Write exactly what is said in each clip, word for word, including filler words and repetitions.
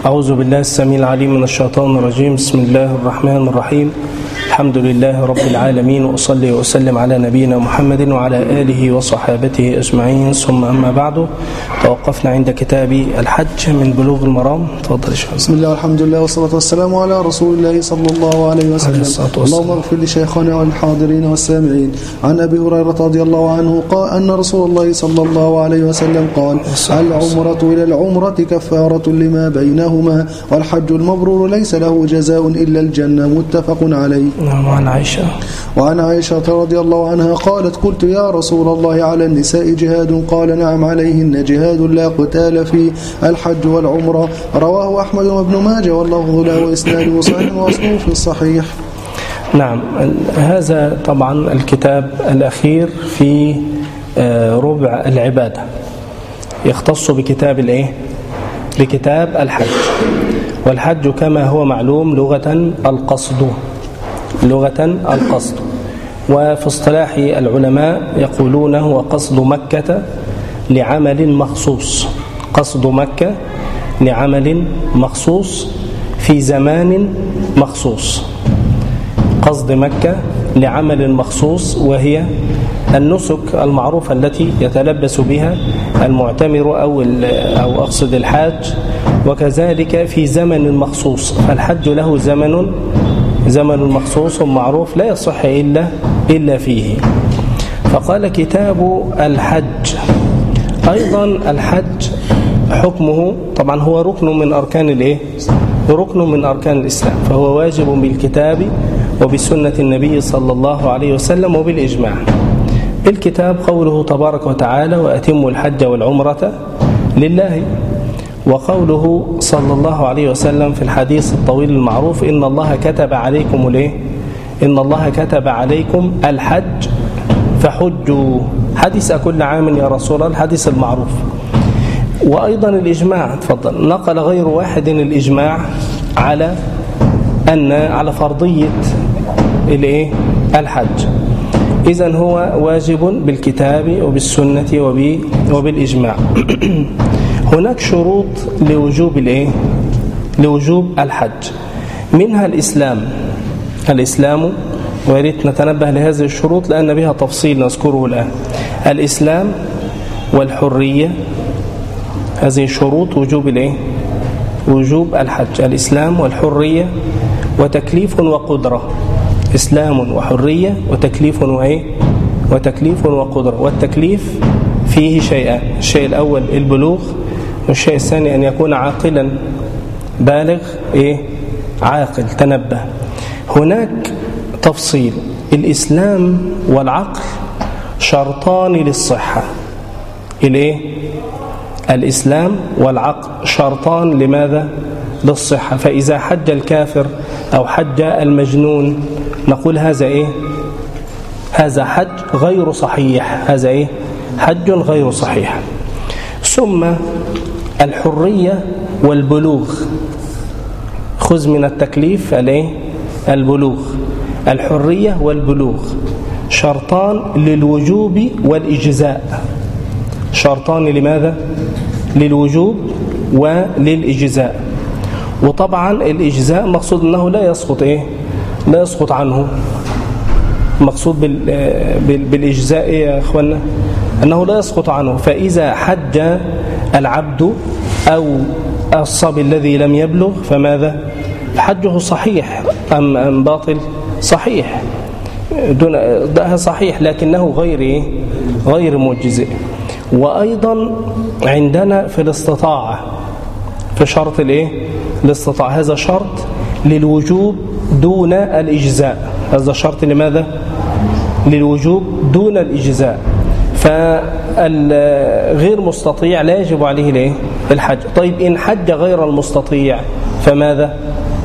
أعوذ بالله السميع العليم من الشيطان الرجيم. بسم الله الرحمن الرحيم. الحمد لله رب العالمين، وأصلي وأسلم على نبينا محمد وعلى آله وصحابته أجمعين، ثم أما بعد. توقفنا عند كتاب الحج من بلوغ المرام. تفضل يا شيخ. بسم الله والحمد لله والصلاة والسلام على رسول الله صلى الله عليه وسلم. اللهم اغفر لشيخنا والحاضرين والسامعين. عن أبي هريرة رضي الله عنه قال أن رسول الله صلى الله عليه وسلم قال: العمرة إلى العمرة كفارة لما بينهما، والحج المبرور ليس له جزاء إلا الجنة. متفق عليه. وعن عائشة وعن عائشة رضي الله عنها قالت: قلت يا رسول الله على النساء جهاد؟ قال: نعم، عليهن جهاد لا قتال فيه، الحج والعمرة. رواه أحمد وابن ماجه واللفظ له وإسناده صحيح وأصله في الصحيح. نعم، هذا طبعا الكتاب الأخير في ربع العبادة، يختص بكتاب الايه بكتاب الحج. والحج كما هو معلوم لغة القصد، لغة القصد، وفي اصطلاح العلماء يقولون هو قصد مكة لعمل مخصوص، قصد مكة لعمل مخصوص في زمان مخصوص، قصد مكة لعمل مخصوص، وهي النسك المعروفة التي يتلبس بها المعتمر أو أو أقصد الحاج، وكذلك في زمن مخصوص. فالحج له زمن زمن مخصوص معروف لا يصح إلا إلا فيه. فقال كتاب الحج. أيضا الحج حكمه طبعا هو ركن من أركان الإيه؟ ركن من أركان الإسلام، فهو واجب بالكتاب وبسنة النبي صلى الله عليه وسلم وبالإجماع. الكتاب قوله تبارك وتعالى: وأتموا الحج والعمرة لله. وقوله صلى الله عليه وسلم في الحديث الطويل المعروف: إن الله كتب عليكم الايه إن الله كتب عليكم الحج فحجوا. حديث كل عام يا رسول الله، الحديث المعروف. وأيضا الإجماع، تفضل، نقل غير واحد الإجماع على أن على فرضية الايه الحج. إذن هو واجب بالكتاب وبالسنة وبالإجماع. هناك شروط لوجوب الايه لوجوب الحج، منها الإسلام الإسلام ويريد نتنبه لهذه الشروط لأن بها تفصيل نذكره الآن. الإسلام والحرية، هذه شروط وجوب الايه وجوب الحج: الإسلام والحرية وتكليف وقدرة. إسلام وحرية وتكليف وإيه وتكليف وقدرة. والتكليف فيه شيئان: الشيء الأول البلوغ، والشيء الثاني أن يكون عاقلا بالغ إيه عاقل تنبه. هناك تفصيل: الإسلام والعقل شرطان للصحة. الإيه الإسلام والعقل شرطان لماذا؟ للصحة. فإذا حج الكافر أو حج المجنون نقول هذا إيه هذا حج غير صحيح، هذا إيه حج غير صحيح. ثم الحرية والبلوغ، خذ من التكليف الايه البلوغ. الحرية والبلوغ شرطان للوجوب والإجزاء، شرطان لماذا؟ للوجوب وللإجزاء. وطبعا الإجزاء مقصود أنه لا يسقط إيه لا يسقط عنه. مقصود بالإجزاء إيه يا أخوانا؟ أنه لا يسقط عنه. فإذا حج العبد أو الصبي الذي لم يبلغ فماذا؟ حجه صحيح أم أم باطل؟ صحيح، دون ده صحيح، لكنه غير غير مجزئ. وأيضا عندنا في الاستطاعة، في شرط الايه الاستطاعة، هذا شرط للوجوب دون الإجزاء. هذا شرط لماذا؟ للوجوب دون الإجزاء. فالغير مستطيع لا يجب عليه الايه الحج. طيب إن حج غير المستطيع فماذا؟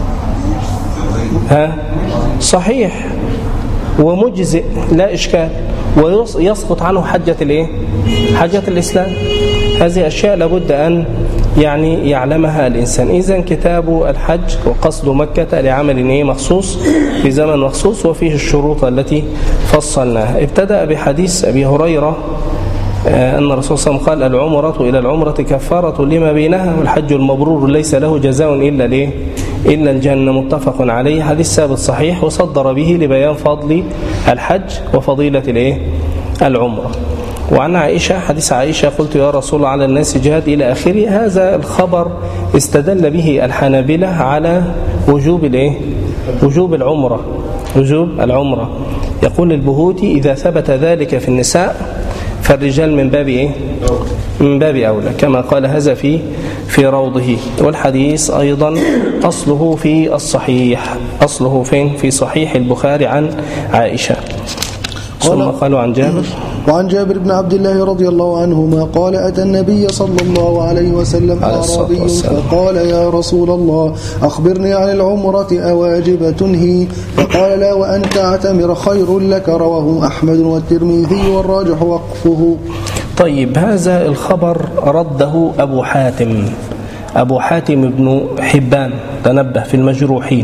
ها صحيح ومجزئ لا إشكال، ويسقط عنه حجة الايه حجة الإسلام. هذه أشياء لابد أن يعني يعلمها الإنسان. إذن كتاب الحج وقصد مكة لعمل ايه مخصوص في زمن مخصوص، وفيه الشروط التي فصلناها. ابتدأ بحديث أبي هريرة أن الرسول صلى الله عليه وسلم قال العمرة إلى العمرة كفارة لما بينها والحج المبرور ليس له جزاء إلا ليه إلا الجنة، متفق عليه، حديث ثابت صحيح، وصدر به لبيان فضل الحج وفضيلة الايه العمرة. وعن عائشة حديث عائشة قلت يا رسول الله على الناس جهاد إلى آخره. هذا الخبر استدل به الحنابلة على وجوب الايه وجوب العمرة وجوب العمرة. يقول البهوتي إذا ثبت ذلك في النساء فالرجال من باب ايه من باب أولى، كما قال هذا في في روضه. والحديث أيضا أصله في الصحيح، أصله فين في صحيح البخاري عن عائشة. ثم قالوا عن جابر وعن جابر بن عبد الله رضي الله عنهما قال أتى النبي صلى الله عليه وسلم أعرابي فقال يا رسول الله أخبرني عن العمرة أواجبة هي؟ فقال لا وأن تعتمر خير لك. رواه أحمد والترمذي والراجح وقفه. طيب، هذا الخبر رده أبو حاتم أبو حاتم بن حبان، تنبه في المجروحين.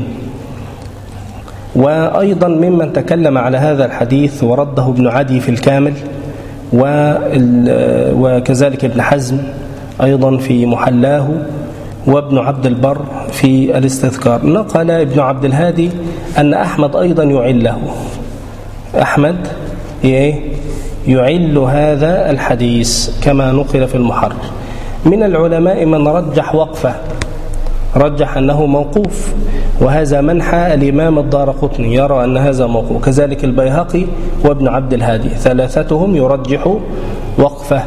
وأيضا ممن تكلم على هذا الحديث ورده ابن عدي في الكامل، وكذلك ابن حزم أيضا في محلاه، وابن عبد البر في الاستذكار. نقل ابن عبد الهادي أن أحمد أيضا يعله، أحمد يعل هذا الحديث كما نقل في المحرر. من العلماء من رجح وقفه، رجح أنه موقوف، وهذا منحى الإمام الدارقطني، يرى أن هذا موقوف، كذلك البيهقي وابن عبد الهادي، ثلاثتهم يرجح وقفه.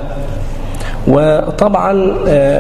وطبعا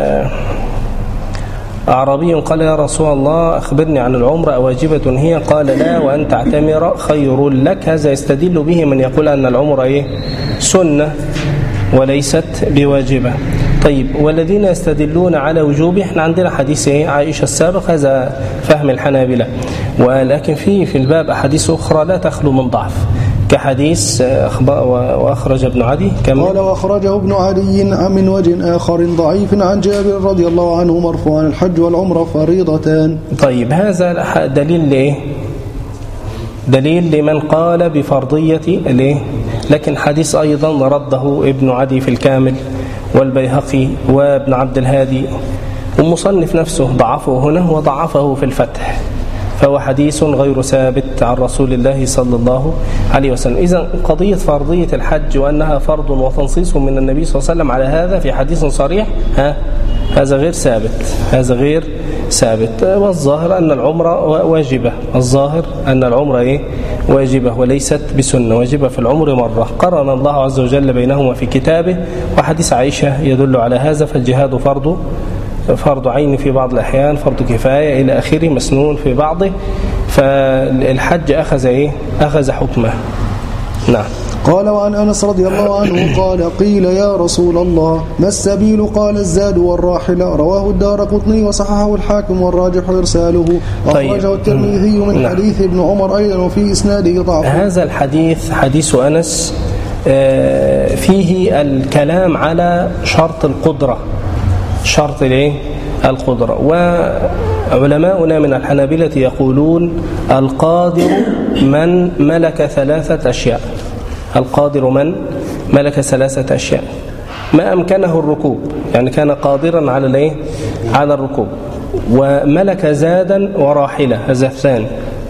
أعرابي قال يا رسول الله أخبرني عن العمرة أواجبة هي؟ قال لا وأن تعتمر خير لك. هذا يستدل به من يقول أن العمرة إيه؟ سنة وليست بواجبة. طيب، والذين يستدلون على وجوبه، احنا عندنا حديث عائشة السابق، هذا فهم الحنابلة، ولكن في في الباب أحاديث أخرى لا تخلو من ضعف، كحديث وأخرج ابن عدي كما قال وأخرجه ابن عدي من وجه آخر ضعيف عن جابر رضي الله عنه مرفوعا الحج والعمرة فريضتان. طيب، هذا دليل ليه؟ دليل لمن قال بفرضية ليه؟ لكن حديث أيضا رده ابن عدي في الكامل والبيهقي وابن عبد الهادي، والمصنف نفسه ضعفه هنا وضعفه في الفتح، فهو حديث غير ثابت عن رسول الله صلى الله عليه وسلم. إذن قضية فرضية الحج وأنها فرض وتنصيص من النبي صلى الله عليه وسلم على هذا في حديث صريح، ها هذا غير ثابت، هذا غير ثابت. والظاهر أن العمرة واجبة، الظاهر أن العمرة إيه؟ واجبة وليست بسنة، واجبة في العمر مرة. قرن الله عز وجل بينهما في كتابه، وحديث عائشة يدل على هذا. فالجهاد فرض فرض عين في بعض الأحيان، فرض كفاية إلى آخره، مسنون في بعضه. فالحج أخذ إيه؟ أخذ حكمه. نعم. قال وعن أنس رضي الله عنه قال قيل يا رسول الله ما السبيل؟ قال الزاد والراحلة. رواه الدارقطني وصححه الحاكم والراجح إرساله، وأخرجه الترمذي من نعم. حديث ابن عمر أيضا وفي إسناده ضعف. هذا الحديث حديث أنس فيه الكلام على شرط القدرة، شرط الايه القدرة. وعلماؤنا من الحنابلة يقولون القادر من ملك ثلاثة أشياء، القادر من ملك ثلاثة أشياء: ما أمكنه الركوب، يعني كان قادرا على الايه على الركوب، وملك زادا وراحلة، هذا الثاني.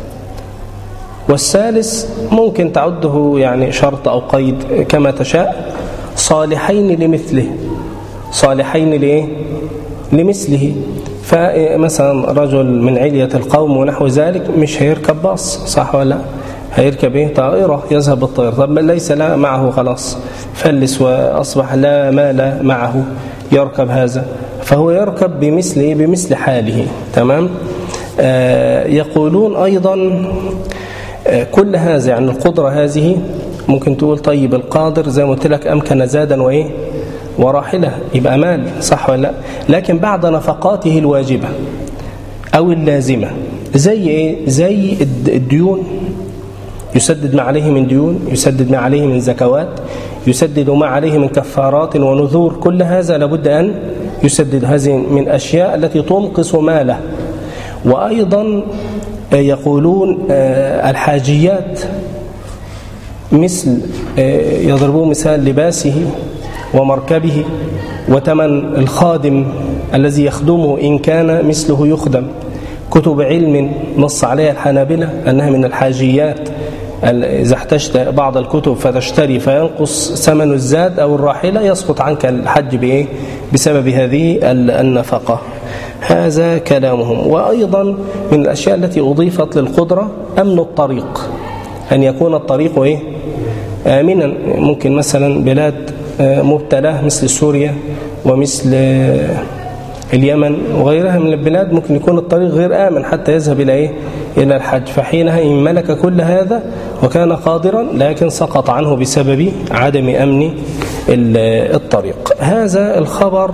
والثالث ممكن تعده يعني شرط أو قيد كما تشاء: صالحين لمثله، صالحين لإيه؟ لمثله. فمثلا رجل من علية القوم ونحو ذلك مش هيركب باص، صح ولا لا؟ هيركب ايه؟ طائرة، يذهب بالطائرة. طب ليس لا معه، خلاص فلس وأصبح لا مال معه يركب هذا، فهو يركب بمثل ايه؟ بمثل حاله. تمام. آه يقولون أيضا آه كل هذا، يعني القدرة هذه ممكن تقول طيب القادر زي ما قلت لك أمكن زادا وإيه وراحلة، يبقى مال، صح ولا لا؟ لكن بعد نفقاته الواجبة أو اللازمة، زي إيه؟ زي الديون، يسدد ما عليه من ديون، يسدد ما عليه من زكوات، يسدد ما عليه من كفارات ونذور، كل هذا لابد أن يسدد. هذه من أشياء التي تنقص ماله. وأيضا يقولون الحاجيات، مثل يضربون مثال لباسه ومركبه وثمن الخادم الذي يخدمه إن كان مثله يخدم، كتب علم نص عليها الحنابلة أنها من الحاجيات، إذا احتجت بعض الكتب فتشتري فينقص ثمن الزاد أو الراحلة يسقط عنك الحج بإيه؟ بسبب هذه النفقة. هذا كلامهم. وأيضا من الأشياء التي أضيفت للقدرة أمن الطريق، أن يكون الطريق إيه؟ آمنا. ممكن مثلا بلاد مبتلاه مثل سوريا ومثل اليمن وغيرها من البلاد ممكن يكون الطريق غير آمن حتى يذهب إلى إيه؟ إلى الحج، فحينها إن ملك كل هذا وكان قادرا لكن سقط عنه بسبب عدم أمن الطريق. هذا الخبر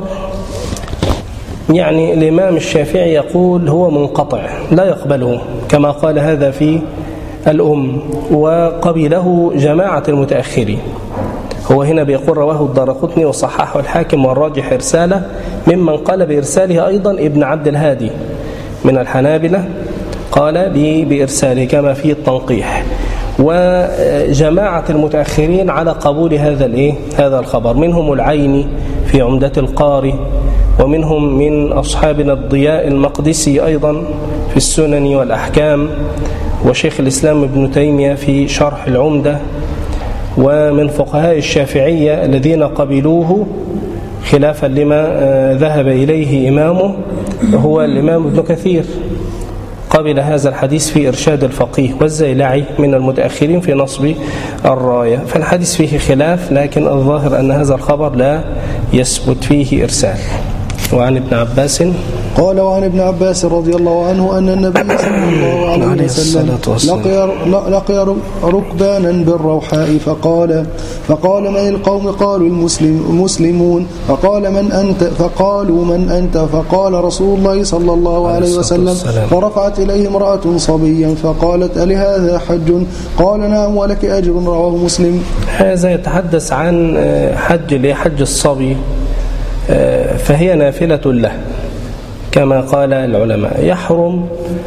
يعني الإمام الشافعي يقول هو منقطع لا يقبله، كما قال هذا في الأم، وقبله جماعة المتأخرين. هو هنا بيقول رواه الدارقطني وصححه الحاكم والراجح إرساله، ممن قال بإرساله أيضا ابن عبد الهادي من الحنابلة قال لي بإرساله كما في التنقيح. وجماعة المتأخرين على قبول هذا الإيه؟ هذا الخبر، منهم العيني في عمدة القاري، ومنهم من أصحابنا الضياء المقدسي أيضا في السنن والأحكام، وشيخ الإسلام ابن تيمية في شرح العمدة، ومن فقهاء الشافعية الذين قبلوه خلافا لما ذهب إليه إمامه هو الإمام ابن كثير، قبل هذا الحديث في إرشاد الفقيه، والزيلعي من المتأخرين في نصب الراية. فالحديث فيه خلاف، لكن الظاهر أن هذا الخبر لا يثبت فيه إرسال. وعن ابن عباس قال وعن ابن عباس رضي الله عنه أن النبي صلى الله عليه وسلم لقي, لقي ركبانا بالروحاء فقال فقال من القوم؟ قالوا المسلم المسلمون. فقال من أنت؟ فقالوا من أنت؟ فقال رسول الله صلى الله عليه وسلم. فرفعت إليه امرأة صبيا فقالت ألهذا حج؟ قال نعم ولك أجر، رواه مسلم. هذا يتحدث عن حج لحج الصبي، فهي نافلة له كما قال العلماء. يحرم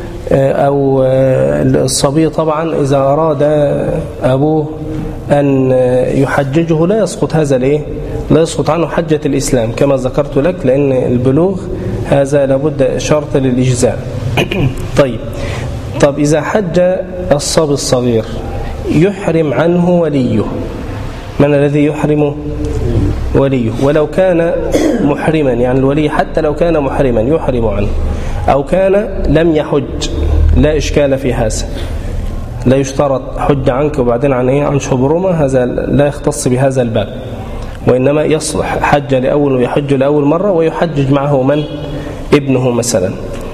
أو الصبي طبعا إذا أراد أبوه أن يحججه لا يسقط هذا الإيه؟ لا يسقط عنه حجة الإسلام كما ذكرت لك، لأن البلوغ هذا لابد شرط للإجزاء. طيب طب إذا حج الصبي الصغير يحرم عنه وليه. من الذي يحرمه؟ وليه. ولو كان محرما، يعني الولي حتى لو كان محرما يحرم عنه، أو كان لم يحج لا إشكال في هذا، لا يشترط حج عنك وبعدين عن إيه؟ عن شبرمة، هذا لا يختص بهذا الباب، وإنما يصلح حج لأول ويحج لأول مرة ويحجج معه من؟ ابنه مثلا.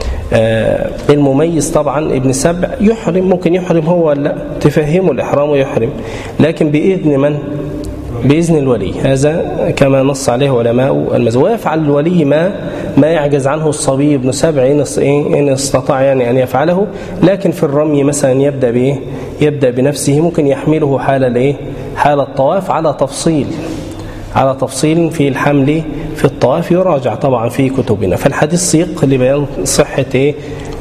آه المميز طبعا ابن سبع يحرم، ممكن يحرم هو لا تفهمه الإحرام ويحرم، لكن بإذن من؟ بإذن الولي. هذا كما نص عليه علماء المذهب. ويفعل الولي ما ما يعجز عنه الصبي ابن سبع إن استطاع يعني أن يفعله، لكن في الرمي مثلا يبدأ بإيه؟ يبدأ بنفسه، ممكن يحمله حال الإيه؟ حال الطواف على تفصيل على تفصيل في الحمل في الطواف يراجع طبعا في كتبنا. فالحديث سيق لبيان صحة إيه؟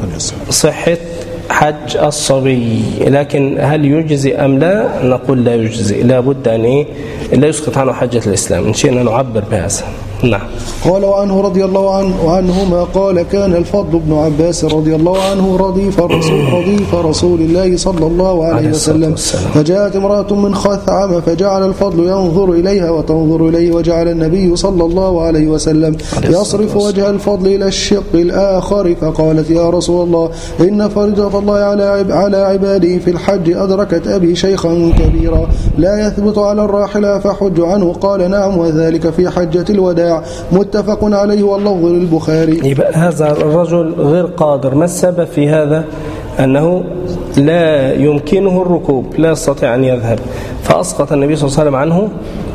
صحة حج الصبي، لكن هل يجزي أم لا؟ نقول لا يجزي، لا بد أن إيه؟ لا يسقط عنه حجة الإسلام، إن شئنا نعبر بهذا. نعم. قال عنه رضي الله عنه عنهما قال كان الفضل بن عباس رضي الله عنه رديف رسول, رديف رسول الله صلى الله عليه وسلم، فجاءت امرأة من خثعم فجعل الفضل ينظر إليها وتنظر إليه، وجعل النبي صلى الله عليه وسلم يصرف وجه الفضل إلى الشق الآخر، فقالت يا رسول الله إن فريضة الله على على عباده في الحج أدركت أبي شيخا كبيرا لا يثبت على الراحلة فحج عنه. قال نعم وذلك في حجة الوداع، متفق عليه واللفظ للبخاري. يبقى هذا الرجل غير قادر. ما السبب في هذا؟ أنه لا يمكنه الركوب، لا يستطيع أن يذهب، فأسقط النبي صلى الله عليه وسلم عنه،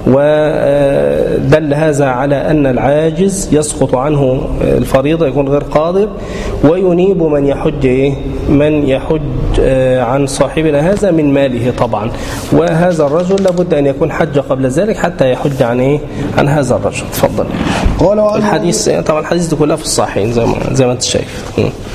ودل هذا على أن العاجز يسقط عنه الفريضة، يكون غير قادر، وينيب من يحج من يحج عن صاحبنا هذا من ماله طبعا. وهذا الرجل لابد أن يكون حج قبل ذلك حتى يحج عن إيه؟ عن هذا الرجل. تفضل. قال الحديث طبعا الحديث دي كلها في الصحيحين زي ما زي ما انت شايف.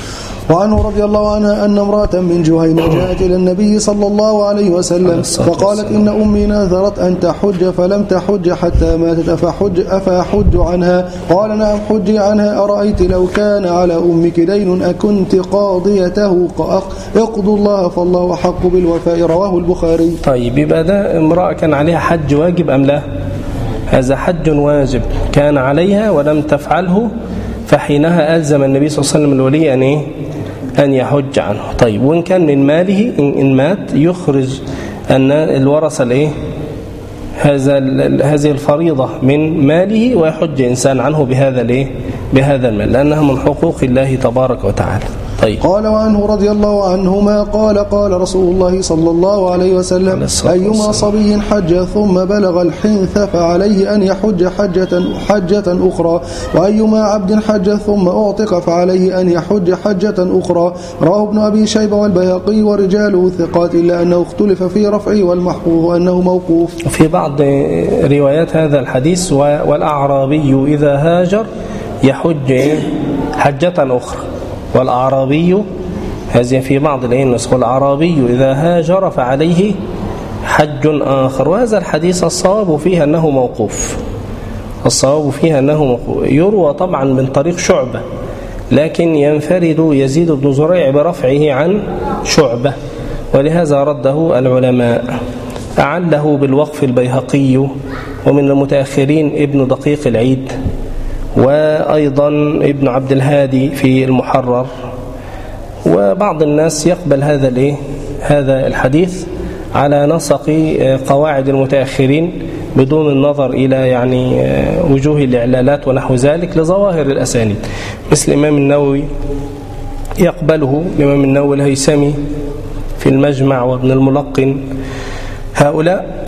وعنه رضي الله عنها أن امرأة من جهينة جاءت إلى النبي صلى الله عليه وسلم فقالت إن أمي نذرت أن تحج فلم تحج حتى ماتت أفحج, أفحج عنها؟ قال نعم حجي عنها. أرأيت لو كان على أمك دين أكنت قاضيته؟ اقضوا الله فالله حق بالوفاء. رواه البخاري. طيب يبقى ده امرأة كان عليها حج واجب أم لا؟ هذا حج واجب كان عليها ولم تفعله، فحينها ألزم النبي صلى الله عليه وسلم الولي أن إيه؟ أن يحج عنه. طيب وإن كان من ماله إن مات يخرج أن الورثة الإيه؟ هذا هذه الفريضة من ماله ويحج إنسان عنه بهذا الإيه؟ بهذا المال، لأنها من حقوق الله تبارك وتعالى. طيب. قال وعنه رضي الله عنهما قال قال رسول الله صلى الله عليه وسلم أيما صبي حج ثم بلغ الحنث فعليه أن يحج حجة, حجة أخرى، وأيما عبد حج ثم أعتق فعليه أن يحج حجة أخرى. رواه ابن أبي شيبة والبيهقي ورجاله ثقات، إلا أنه اختلف في رفعه والمحفوظ أنه موقوف. في بعض روايات هذا الحديث والأعرابي إذا هاجر يحج حجة أخرى، والأعرابي هذه في بعض النسخ والأعرابي إذا هاجر فعليه حج آخر. وهذا الحديث الصواب فيه أنه موقوف، الصواب فيه أنه موقوف. يروى طبعا من طريق شعبة، لكن ينفرد يزيد بن زريع برفعه عن شعبة، ولهذا رده العلماء. أعله بالوقف البيهقي، ومن المتأخرين ابن دقيق العيد، وأيضا ابن عبد الهادي في المحرر. وبعض الناس يقبل هذا الايه هذا الحديث على نسق قواعد المتأخرين بدون النظر إلى يعني وجوه الإعلالات ونحو ذلك لظواهر الأسانيد، مثل الإمام النووي يقبله الإمام النووي الهيثمي في المجمع وابن الملقن. هؤلاء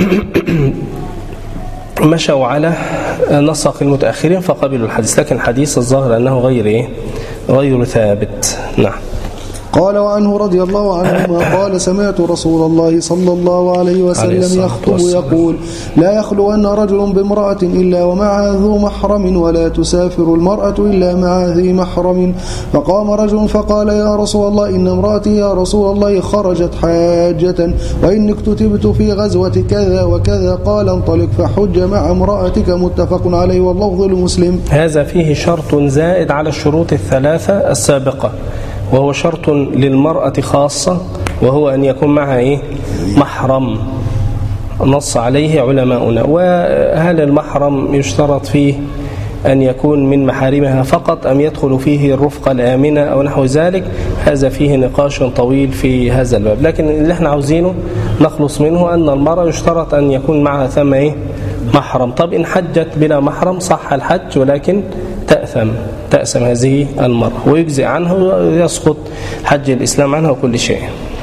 مشوا على نسق المتأخرين فقبلوا الحديث، لكن الحديث الظاهر أنه غير إيه؟ غير ثابت. نعم. قال وعنه رضي الله عنهما قال سمعت رسول الله صلى الله عليه وسلم يخطب يقول لا يخلون رجل بامرأة إلا ومعها ذو محرم، ولا تسافر المرأة إلا مع ذي محرم. فقام رجل فقال يا رسول الله إن امرأتي يا رسول الله خرجت حاجة، وإني اكتتبت في غزوة كذا وكذا. قال انطلق فحج مع امرأتك. متفق عليه واللفظ لمسلم. هذا فيه شرط زائد على الشروط الثلاثة السابقة، وهو شرط للمرأة خاصة، وهو أن يكون معها إيه؟ محرم، نص عليه علماؤنا. وهل المحرم يشترط فيه أن يكون من محارمها فقط أم يدخل فيه الرفقة الآمنة أو نحو ذلك؟ هذا فيه نقاش طويل في هذا الباب، لكن اللي احنا عاوزينه نخلص منه أن المرأة يشترط أن يكون معها ثم إيه؟ محرم. طب إن حجت بلا محرم صح الحج، ولكن تأثم تأثم هذه المرأة ويجزئ عنه ويسقط حج الإسلام عنه وكل شيء.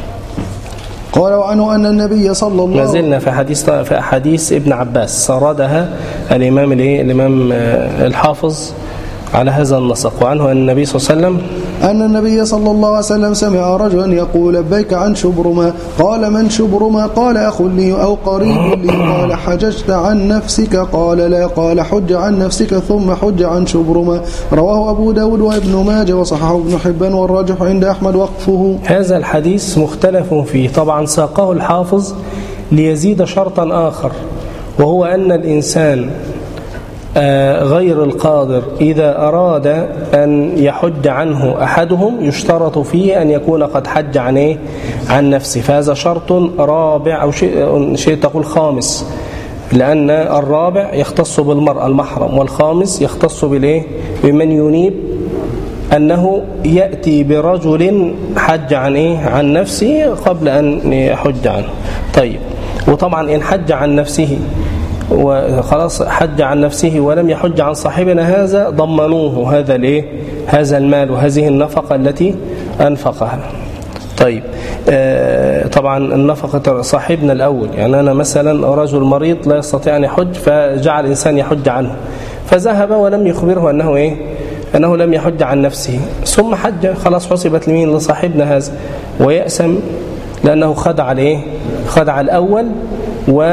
قال عنه أن النبي صلى الله عليه وسلم، ما زلنا في حديث في أحاديث ابن عباس سردها الإمام الإمام الحافظ على هذا النسق. وعنه أن النبي صلى الله عليه وسلم أن النبي صلى الله عليه وسلم سمع رجلا يقول لبيك عن شبرمة. قال من شبرمة؟ قال أخ لي أو قريب لي. قال حججت عن نفسك؟ قال لا. قال حج عن نفسك ثم حج عن شبرمة. رواه أبو داود وابن ماجه وصححه ابن حبان، والراجح عند أحمد وقفه. هذا الحديث مختلف فيه، طبعا ساقه الحافظ ليزيد شرطا آخر، وهو أن الإنسان غير القادر إذا أراد أن يحج عنه أحدهم يشترط فيه أن يكون قد حج عن إيه؟ عن نفسه. فهذا شرط رابع أو شيء, شيء تقول خامس، لأن الرابع يختص بالمرأة المحرم، والخامس يختص بالإيه؟ بمن ينيب أنه يأتي برجل حج عن إيه؟ عن نفسه قبل أن يحج عنه. طيب، وطبعا إن حج عن نفسه وخلاص حج عن نفسه ولم يحج عن صاحبنا هذا ضمنوه هذا الايه هذا المال وهذه النفقة التي أنفقها. طيب آه طبعا النفقة صاحبنا الأول، يعني أنا مثلا رجل مريض لا يستطيع أن يحج فجعل إنسان يحج عنه، فذهب ولم يخبره أنه إيه أنه لم يحج عن نفسه ثم حج، خلاص حسبت لمين؟ لصاحبنا هذا، ويأسم لأنه خدع عليه خدع الأول،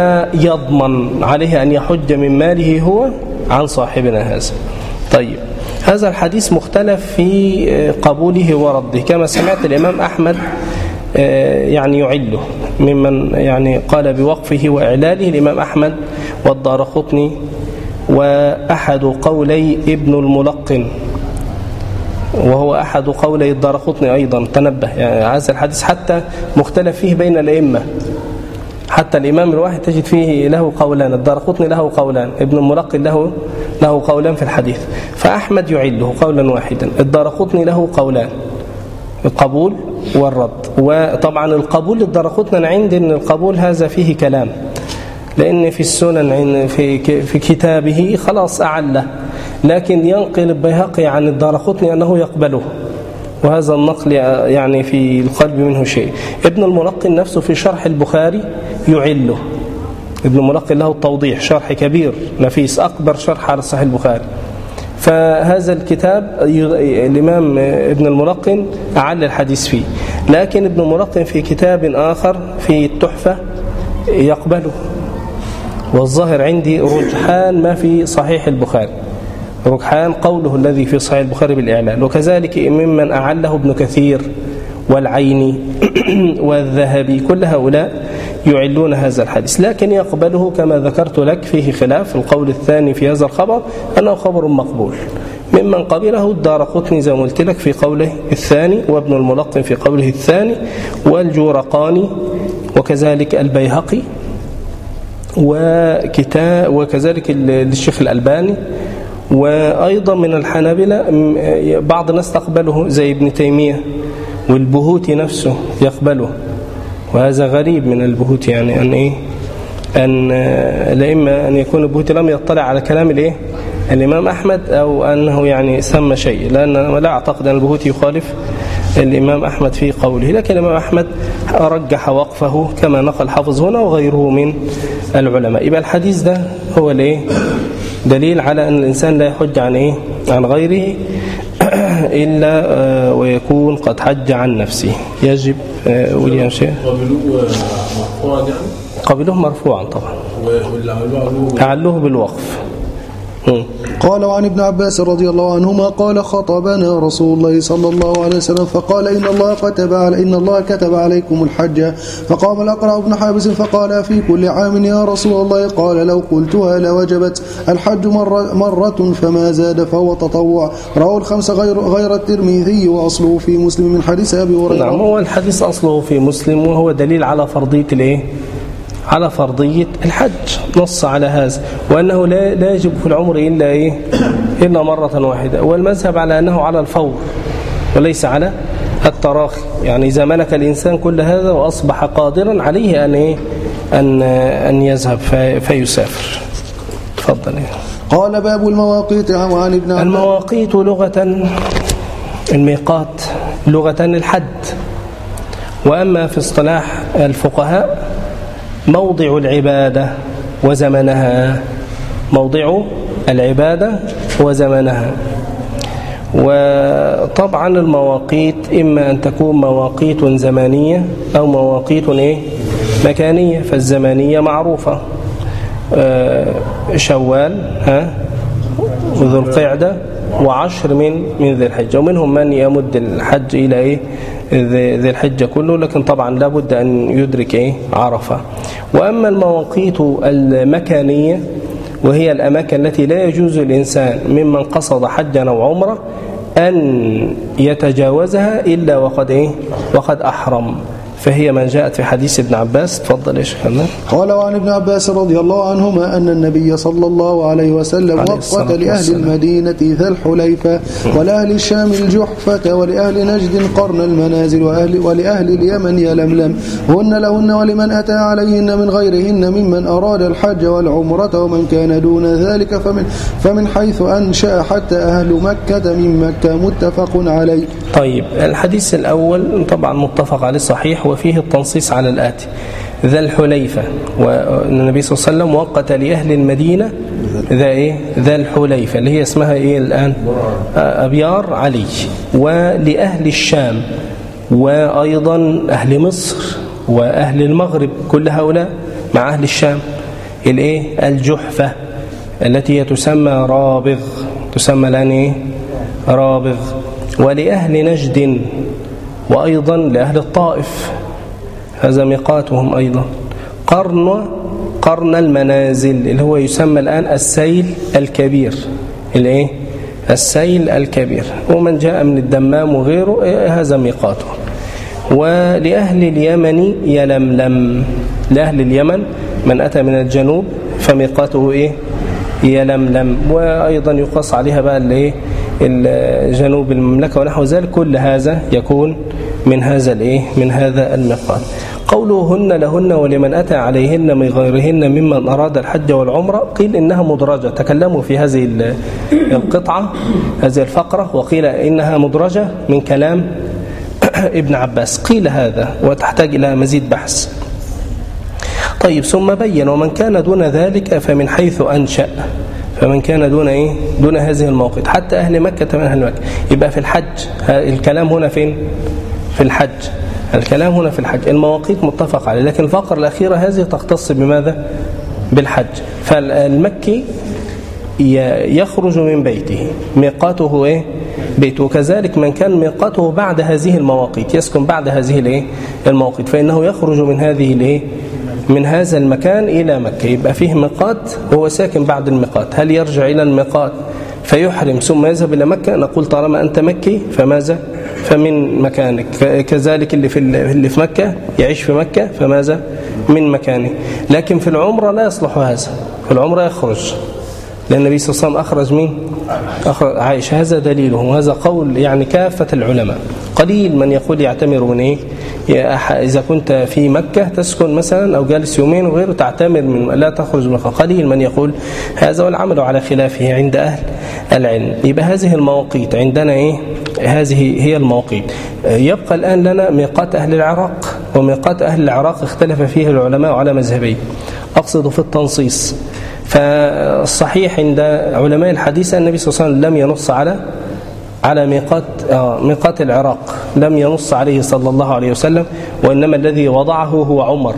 ويضمن عليه أن يحج من ماله هو عن صاحبنا هذا. طيب هذا الحديث مختلف في قبوله ورده، كما سمعت الإمام أحمد يعني يعله، ممن يعني قال بوقفه وإعلاله الإمام أحمد والدارقطني وأحد قولي ابن الملقن، وهو أحد قولي الدارقطني أيضا. تنبه، يعني هذا الحديث حتى مختلف فيه بين الأئمة، حتى الإمام الواحد تجد فيه له قولان، الدارقطني له قولان، ابن الملقن له له قولان في الحديث. فأحمد يعله قولا واحدا، الدارقطني له قولان، القبول والرد. وطبعا القبول الدارقطني عندي أن القبول هذا فيه كلام، لأن في السنن في في كتابه خلاص أعله، لكن ينقل البيهقي عن الدارقطني أنه يقبله، وهذا النقل يعني في القلب منه شيء. ابن الملقن نفسه في شرح البخاري يعله، ابن الملقن له التوضيح، شرح كبير نفيس، أكبر شرح على صحيح البخاري. فهذا الكتاب الإمام ابن الملقن أعل الحديث فيه، لكن ابن الملقن في كتاب آخر في التحفة يقبله. والظاهر عندي رجحان ما في صحيح البخاري، رجحان قوله الذي في صحيح البخاري بالإعلان. وكذلك ممن أعله ابن كثير والعيني والذهبي، كل هؤلاء يعلون هذا الحديث، لكن يقبله كما ذكرت لك. فيه خلاف، القول الثاني في هذا الخبر أنه خبر مقبول، ممن قبله الدارقطني زي ما قلت لك في قوله الثاني، وابن الملقن في قوله الثاني، والجورقاني، وكذلك البيهقي، وكتاب وكذلك الشيخ الألباني، وأيضا من الحنابلة بعض الناس تقبله زي ابن تيمية، والبهوتي نفسه يقبله. وهذا غريب من البهوتي، يعني أن إيه أن لا إما أن يكون البهوتي لم يطلع على كلام الإيه الإمام أحمد، أو أنه يعني سمى شيء، لأن لا أعتقد أن البهوتي يخالف الإمام أحمد في قوله، لكن الإمام أحمد رجح وقفه كما نقل حافظ هنا وغيره من العلماء. يبقى الحديث ده هو الإيه دليل على أن الإنسان لا يحج عن إيه عن غيره إلا ويكون قد حج عن نفسه. يجب وليا شيء قبلوه مرفوعا، يعني قبلوه مرفوعا طبعا، أعلوه بالوقف. قال وعن ابن عباس رضي الله عنهما قال خطبنا رسول الله صلى الله عليه وسلم فقال إن الله كتب على إن الله كتب عليكم الحج، فقام الأقرع بن حابس فقال في كل عام يا رسول الله؟ قال لو قلتها لوجبت. الحج مرة, مرة فما زاد فهو تطوع. رواه الخمسة غير غير الترمذي، وأصله في مسلم من حديث أبي هريرة. نعم، هو الحديث أصله في مسلم، وهو دليل على فرضية الإيه على فرضية الحج، نص على هذا، وأنه لا, لا يجب في العمر إلا إيه إلا مرة واحدة. والمذهب على أنه على الفور وليس على التراخي، يعني إذا ملك الإنسان كل هذا وأصبح قادرا عليه أن إيه أن أن يذهب في فيسافر. تفضل. قال باب المواقيت. وعن ابن عباس المواقيت لغة الميقات لغة الحد، وأما في اصطلاح الفقهاء موضع العبادة وزمنها، موضع العبادة وزمنها. وطبعا المواقيت إما أن تكون مواقيت زمانية أو مواقيت إيه مكانية. فالزمانية معروفة، شوال ها وذو القعدة وعشر من من ذي الحجة، ومنهم من يمد الحج إلى إيه ذي الحجة كله، لكن طبعا لابد أن يدرك إيه عرفة. وأما المواقيت المكانية وهي الأماكن التي لا يجوز الإنسان ممن قصد حجا أو عمرة أن يتجاوزها إلا وقد إيه وقد أحرم، فهي من جاءت في حديث ابن عباس. تفضل يا شيخنا. قال وعن ابن عباس رضي الله عنهما أن النبي صلى الله عليه وسلم وقت لأهل المدينة ذا الحليفة، ولأهل الشام الجحفة، ولأهل نجد قرن المنازل، وأهل ولأهل اليمن يلملم، هن لهن ولمن أتى عليهن من غيرهن ممن أراد الحج والعمرة، ومن كان دون ذلك فمن, فمن حيث أنشأ حتى أهل مكة من مكة. متفق عليه. طيب، الحديث الأول طبعا متفق عليه صحيح، وفيه التنصيص على الآتي: ذا الحليفة، والنبي صلى الله عليه وسلم وقت لأهل المدينة ذا إيه ذا الحليفة اللي هي اسمها إيه الآن أبيار علي، ولأهل الشام، وأيضا أهل مصر وأهل المغرب، كل هؤلاء مع أهل الشام الإيه الجحفة التي هي تسمى رابغ، تسمى الآن إيه رابغ. ولأهل نجد وأيضا لأهل الطائف هذا ميقاتهم أيضا. قرن قرن المنازل اللي هو يسمى الآن السيل الكبير، الإيه؟ السيل الكبير. ومن جاء من الدمام وغيره هذا ميقاته. ولأهل اليمن يلملم، لأهل اليمن من أتى من الجنوب فميقاته إيه؟ يلملم. وأيضا يقص عليها بقى الإيه؟ الجنوب المملكة ونحو ذلك. كل هذا يكون من هذا الإيه؟ من هذا الميقات. قوله هن لهن ولمن أتى عليهن من غيرهن ممن أراد الحج والعمرة، قيل إنها مدرجة، تكلموا في هذه القطعة هذه الفقرة، وقيل إنها مدرجة من كلام ابن عباس، قيل هذا وتحتاج إلى مزيد بحث. طيب ثم بين ومن كان دون ذلك فمن حيث أنشأ، فمن كان دون إيه؟ دون هذه المواقيت، حتى أهل مكة من أهل مكة. يبقى في الحج الكلام هنا فين؟ في الحج الكلام هنا في الحج. المواقيت متفق عليه، لكن الفقرة الأخيرة هذه تختص بماذا؟ بالحج. فالمكي يخرج من بيته ميقاته إيه؟ بيته. وكذلك من كان ميقاته بعد هذه المواقيت يسكن بعد هذه الإيه؟ المواقيت، فإنه يخرج من هذه الإيه؟ من هذا المكان إلى مكة. يبقى فيه ميقات وهو ساكن بعد الميقات. هل يرجع إلى الميقات فيحرم ثم يذهب إلى مكة؟ نقول طالما أنت مكي فماذا؟ فمن مكانك. كذلك اللي في اللي في مكة يعيش في مكة فماذا؟ من مكانه. لكن في العمرة لا يصلح هذا، في العمرة يخرج، لأن النبي صلى الله عليه وسلم أخرج مين؟ أخرج عائشة. هذا دليله، وهذا قول يعني كافة العلماء. قليل من يقول يعتمر من إيه؟ إذا كنت في مكة تسكن مثلا أو جالس يومين وغيره تعتمر من لا تخرج من مكة. قليل من يقول هذا، والعمل على خلافه عند أهل العلم. يبقى هذه المواقيت عندنا إيه؟ هذه هي المواقيت. يبقى الآن لنا ميقات أهل العراق، وميقات أهل العراق اختلف فيه العلماء على مذهبين، أقصد في التنصيص. فالصحيح عند علماء الحديث النبي صلى الله عليه وسلم لم ينص على على ميقات آه ميقات العراق، لم ينص عليه صلى الله عليه وسلم، وإنما الذي وضعه هو عمر.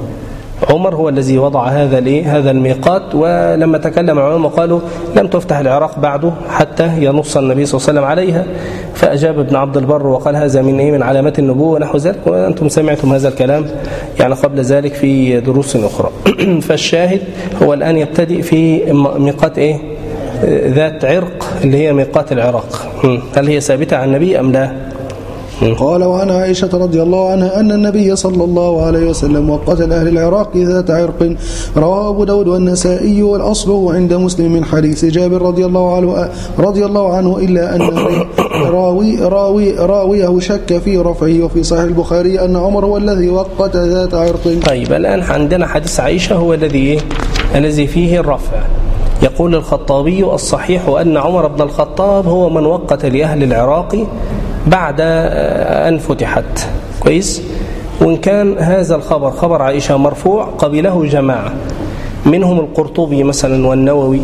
عمر هو الذي وضع هذا الايه هذا الميقات. ولما تكلم العلماء قالوا لم تفتح العراق بعده حتى ينص النبي صلى الله عليه وسلم عليها. فأجاب ابن عبد البر وقال هذا من ايه من علامات النبوة ونحو ذلك، وأنتم سمعتم هذا الكلام يعني قبل ذلك في دروس أخرى. فالشاهد هو الآن يبتدئ في ميقات ايه ذات عرق اللي هي ميقات العراق. هل هي ثابتة عن النبي أم لا؟ قال وعن عائشة رضي الله عنها أن النبي صلى الله عليه وسلم وقت أهل العراق ذات عرق. رواه أبو داود والنسائي، والأصل عند مسلم من حديث جابر رضي الله عنه رضي الله عنه إلا أن راوي راوي راويه شك في رفعه. وفي صحيح البخاري أن عمر هو الذي وقت ذات عرق. طيب الآن عندنا حديث عائشة هو الذي الذي فيه الرفع. يقول الخطابي الصحيح أن عمر بن الخطاب هو من وقت لأهل العراق بعد أن فتحت. كويس. وإن كان هذا الخبر خبر عائشة مرفوع قبله جماعة منهم القرطبي مثلا والنووي،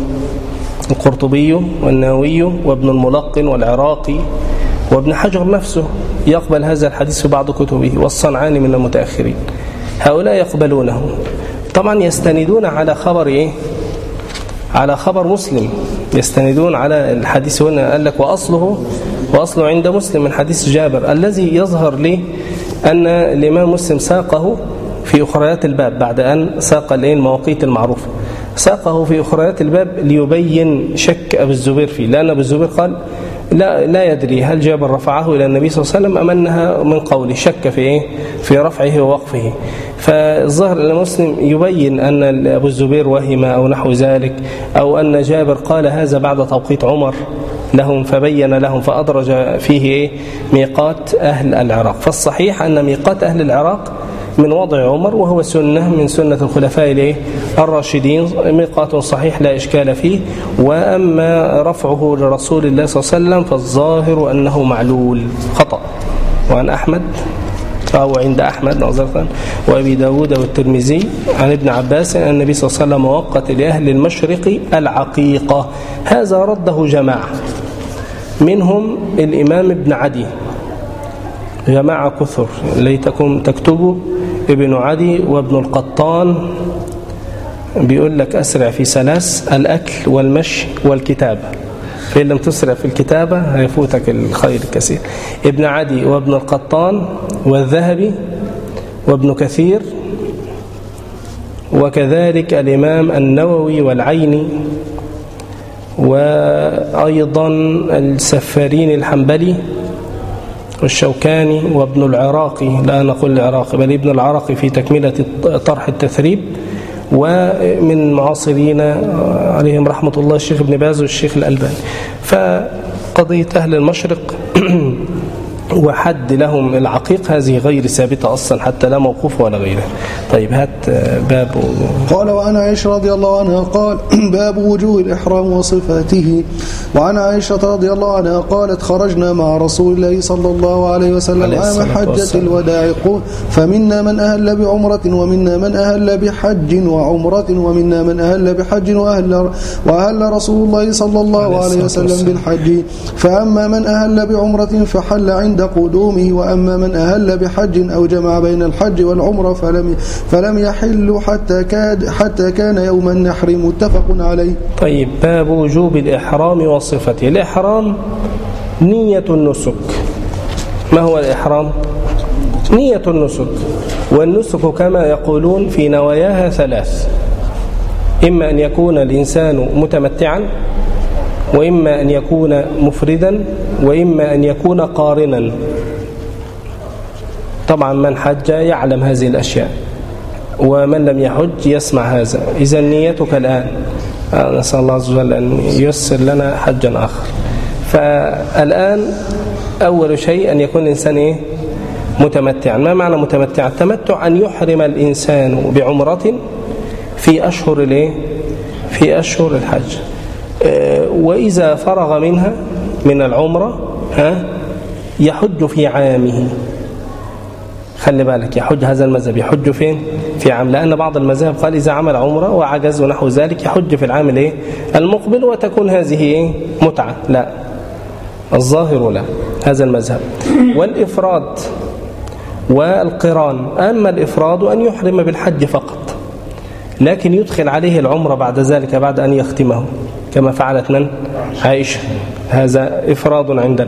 القرطبي والنووي وابن الملقن والعراقي وابن حجر نفسه يقبل هذا الحديث في بعض كتبه، والصنعاني من المتأخرين. هؤلاء يقبلونه طبعا، يستندون على خبر إيه؟ على خبر مسلم، يستندون على الحديث. هنا قال لك وأصله وأصله عند مسلم من حديث جابر، الذي يظهر لي أن الإمام مسلم ساقه في أخريات الباب بعد أن ساق المواقيت المعروفة، ساقه في أخريات الباب ليبين شك أبو الزبير فيه، لأن أبو الزبير قال لا لا يدري هل جابر رفعه إلى النبي صلى الله عليه وسلم أم أنها من قوله، شك في إيه؟ في رفعه ووقفه. فالظاهر أن مسلم يبين أن أبو الزبير وهم أو نحو ذلك، أو أن جابر قال هذا بعد توقيت عمر لهم فبين لهم فأدرج فيه إيه؟ ميقات أهل العراق. فالصحيح أن ميقات أهل العراق من وضع عمر، وهو سنة من سنة الخلفاء الراشدين، ميقات صحيح لا إشكال فيه. وأما رفعه لرسول الله صلى الله عليه وسلم فالظاهر أنه معلول خطأ. وعن أحمد أو عند أحمد نظرا وأبي داود والترمذي عن ابن عباس أن النبي صلى الله عليه وسلم وقت لأهل المشرق العقيقة. هذا رده جماعة منهم الإمام ابن عدي، جماعة كثر، ليتكم تكتبوا ابن عدي وابن القطان. بيقول لك أسرع في ثلاث: الأكل والمشي والكتابة. فإن لم تسرع في الكتابة هيفوتك الخير الكثير. ابن عدي وابن القطان والذهبي وابن كثير، وكذلك الإمام النووي والعيني، وأيضا السفارين الحنبلي والشوكاني وابن العراقي، لا نقول العراقي بل ابن العراقي في تكملة طرح التثريب، ومن معاصرين عليهم رحمة الله الشيخ ابن باز والشيخ الألباني. فقضية أهل المشرق وحد لهم العقيق هذه غير ثابتة أصلا، حتى لا موقوف ولا غيره. طيب هات باب. قال وعن عائشة رضي الله عنها قال باب وجوه الإحرام وصفاته. وعن عائشة رضي الله عنها قالت خرجنا مع رسول الله صلى الله عليه وسلم عام حجة الوداع فمنا من أهل بعمرة ومنا من أهل بحج وعمرة ومنا من أهل بحج وأهل, وأهل رسول الله صلى الله عليه وسلم بالحج. فأما من أهل بعمرة فحل عند قدومه، وأما من أهل بحج أو جمع بين الحج والعمرة فلم فلم يحل حتى كاد حتى كان يوم النحر. متفق عليه. طيب باب وجوب الإحرام وصفته. الإحرام نية النسك. ما هو الإحرام؟ نية النسك، والنسك كما يقولون في نواياها ثلاث: إما أن يكون الإنسان متمتعا، وإما أن يكون مفردا، وإما أن يكون قارنا. طبعا من حج يعلم هذه الأشياء، ومن لم يحج يسمع هذا. إذا نيتك الآن، نسأل الله عز وجل أن ييسر لنا حجا آخر. فالآن أول شيء أن يكون الإنسان إيه؟ متمتعا. ما معنى متمتعا؟ التمتع أن يحرم الإنسان بعمرة في أشهر الإيه؟ في أشهر الحج، وإذا فرغ منها من العمرة ها يحج في عامه. خلي بالك، يحج هذا المذهب يحج فين؟ في عام، لأن بعض المذاهب قال إذا عمل عمرة وعجز ونحو ذلك يحج في العام الايه؟ المقبل، وتكون هذه ايه؟ متعة. لا، الظاهر لا، هذا المذهب. والإفراد والقران. أما الإفراد أن يحرم بالحج فقط، لكن يدخل عليه العمرة بعد ذلك بعد أن يختمه، كما فعلت من؟ عائشة. هذا إفراد عندنا.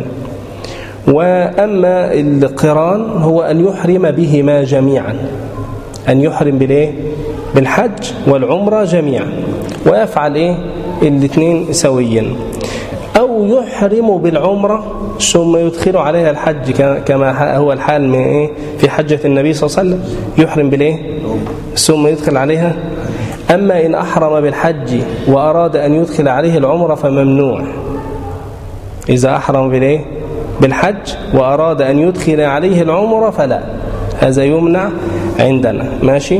وأما القران هو أن يحرم بهما جميعا، أن يحرم بالإيه؟ بالحج والعمرة جميعا، ويفعل إيه؟ الاثنين سويا. أو يحرم بالعمرة ثم يدخل عليها الحج، كما هو الحال من إيه؟ في حجة النبي صلى الله عليه وسلم، يحرم بالإيه؟ ثم يدخل عليها. أما إن أحرم بالحج وأراد أن يدخل عليه العمرة فممنوع. إذا أحرم بالإيه؟ بالحج وأراد أن يدخل عليه العمرة فلا، هذا يمنع عندنا. ماشي.